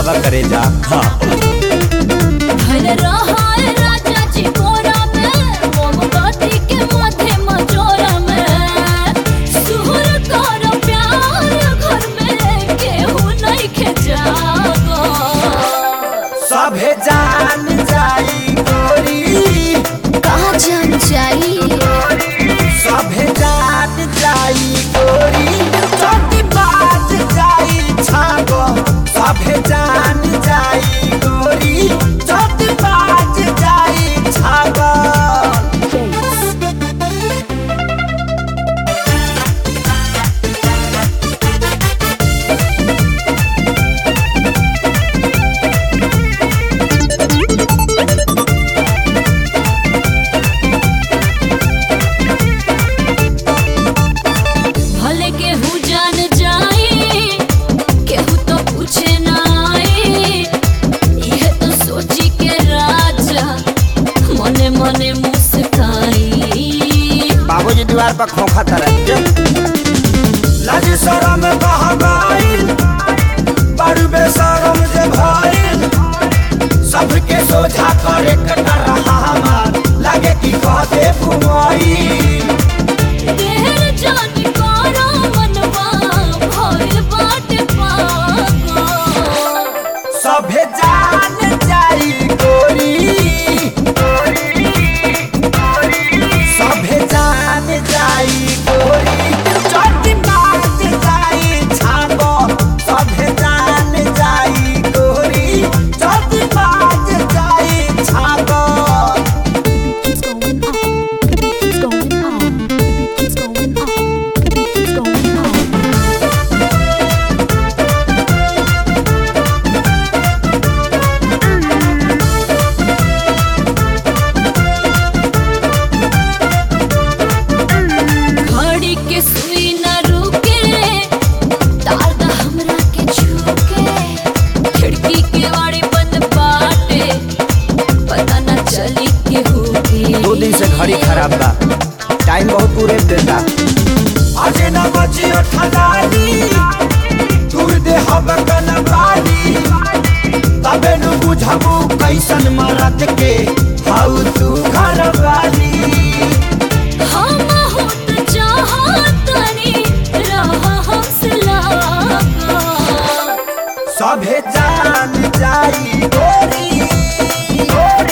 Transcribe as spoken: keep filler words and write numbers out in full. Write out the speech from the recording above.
आवा करे जा। हाँ भर रहा है राजा जी कोरा में, मोमबत्ती के माथे मजोरा में। सुहर करो प्यार घर में, केहू नहीं के जागो। सभे जान जाई गोरी, कहाँ जान जाई? सभे जान जाई गोरी, चोटी बाज जाई छागो। सभे जान जाई गोरी, चोटी बाज जाई छागो। भले केहू जान जाई, केहू तो पूछे ना आई। यह तो सोची के राजा मने मने मुस्काई। बाबूजी दीवार पर खोखा तरह लाज शरम बह गइल, बड़ बेशरम जे भइल। सबके सोझा करे कटर हमार, लागे कि कहते घुमाई। देर जान करो मनवा, भइल बाटे पागल। सभे जान जाई गोरी, सभे जान जाई गोरी, चोटी बाज जाई छागो। सभे जान जाई गोरी, चोटी बाज जाई छागो। It's going on, it's going on, it's going on, it's going on. घड़ी के सुई न रुके, तार दा हमरा के छूके। खिड़की के वाड़ी बंद बाटे, पता न चली केहू के। दो दिन से घड़ी खराब बा, टाइम बहुत पूरे देता। आज न बजी ठलाली, दूर दे हब कनवाली। तबे न बुझबू कैसन मरद के हाउ तू घरवाली। हम होत चाहतनी रहा हमसे लागा। सभे जान जाई गोरी,